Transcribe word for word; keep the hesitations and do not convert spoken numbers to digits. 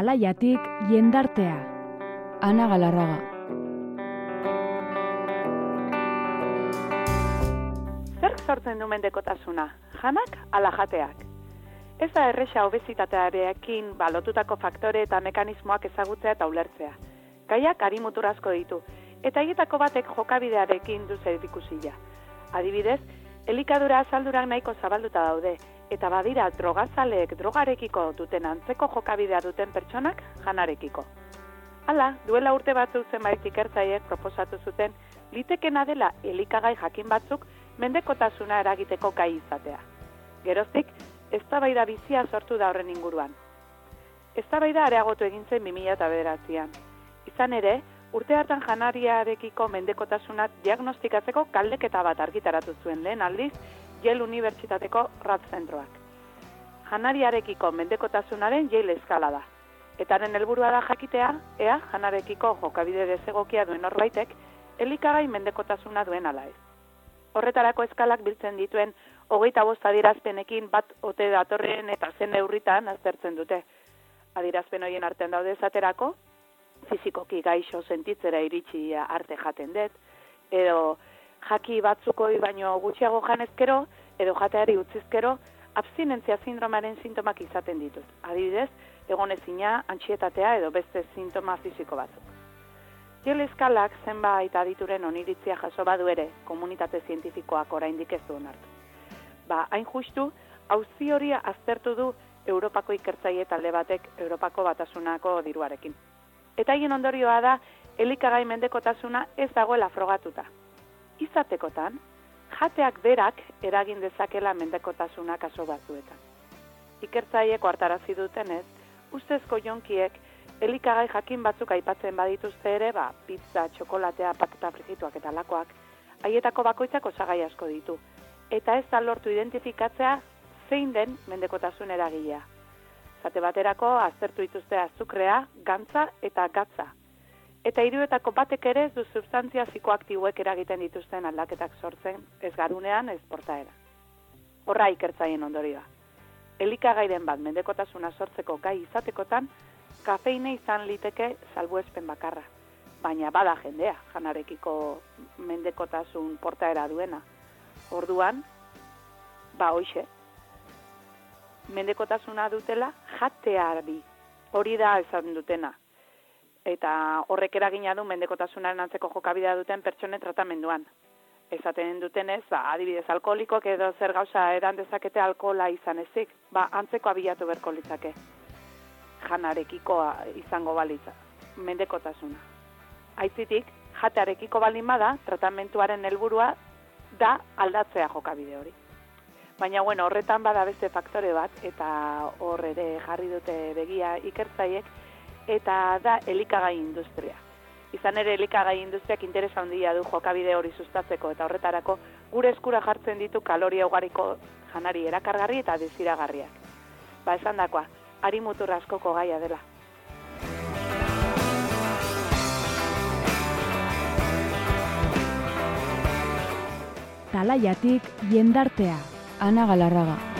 Talaiatik jendartea. Ana Galarraga. Zerk sortzen du mendekotasuna? Janak ala jateak? Ez da erresa obesitatearekin balotutako faktore eta mekanismoak ezagutzea eta ulertzea. Gaiak harimutur asko ditu, eta haietako batek jokabidearekin du zerikusia. Adibidez, elikadura azaldurak nahiko zabalduta daude, eta badira drogazaleek drogarekiko duten antzeko jokabidea duten pertsonak janarekiko. Hala, duela urte batzuk zenbait ikertzaileek proposatu zuten litekena dela elikagai jakin batzuk mendekotasuna eragiteko gai izatea. Geroztik, eztabaida bizia sortu da horren inguruan. Eztabaida areagotu egin zen bi mila bederatzian. Izan ere, urte hartan janariarekiko mendekotasuna diagnostikatzeko galdeketa bat argitaratu zuen lehen aldiz Yale Unibertsitateko Rat Zentroak. Janariarekiko mendekotasunaren Yale eskala da. Etaren helburua da jakitea, ea janarekiko jokabide desegokia duen norbaitek elikagai mendekotasuna duen ala ez. Horretarako eskalak biltzen dituen hogeita bost adierazpenekin bat ote datorren eta zen neurritan aztertzen dute. Adierazpen horien artean daude esaterako, fizikoki gaixo sentitzera iritsi arte jaten dut, edo jaki batzukoi baino gutxiago janezkero, edo jateari utzizkero, abstinentzia sindromaren sintomak izaten ditut. Adibidez, egonezina, antsietatea edo beste sintoma fisiko batzuk. Yale eskalak zenbait adituren oniritzia jaso badu ere, komunitate zientifikoak oraindik ez du onartu. Ba, hain justu, auzi hori aztertu du Europako ikertzaile talde batek Europako Batasunako diruarekin. Eta haien ondorioa da, elikagai mendekotasuna ez dagoela frogatuta. Izatekotan, jateak berak eragin dezakela mendekotasuna kaso batzuetan. Ikertzaileek ohartarazi dutenez, ustezko jonkiek elikagai jakin batzuk aipatzen badituzte ere, ba, pizza, txokolatea, patata frijituak eta lakoak, haietako bakoitzak osagai asko ditu. Eta ez da lortu identifikatzea zein den mendekotasun eragilea. Zate baterako aztertu dituzte azukrea, gantza eta gatza. Eta hiruetako batek ere ez du substantzia psikoaktiboek eragiten dituzten aldaketak sortzen ez garunean ez portaera. Horra ikertzaien ondorioa. Elikagairen bat mendekotasuna sortzeko gai izatekotan, kafeine izan liteke salbuespen bakarra. Baina bada jendea, janarekiko mendekotasun portaera duena. Orduan, ba hoixe, mendekotasuna dutela jateari. Hori da esan dutena. Eta horrek eragina du mendekotasunaren antzeko jokabidea duten pertsonen tratamenduan. Esaten dutenez, ba, adibidez alkoholikok edo zer gauza edan dezakete alkohola izan ezik, ba, antzeko abilatu berko litzake. Janarekikoa izango balitza, mendekotasuna. Aitzitik, jatearekiko balin bada, tratamentuaren helburua da aldatzea jokabide hori. Baina, bueno, horretan bada beste faktore bat, eta hor ere jarri dute begia ikertzaiek, eta da elikagai industria. Izan ere elikagai industriak interesa handia du jokabide hori sustatzeko eta horretarako gure eskura jartzen ditu kaloria ugariko janari erakargarri eta desiragarriak. Ba, esan dakoa, harimutur askoko gaia dela. Talaiatik jendartea. Ana Galarraga.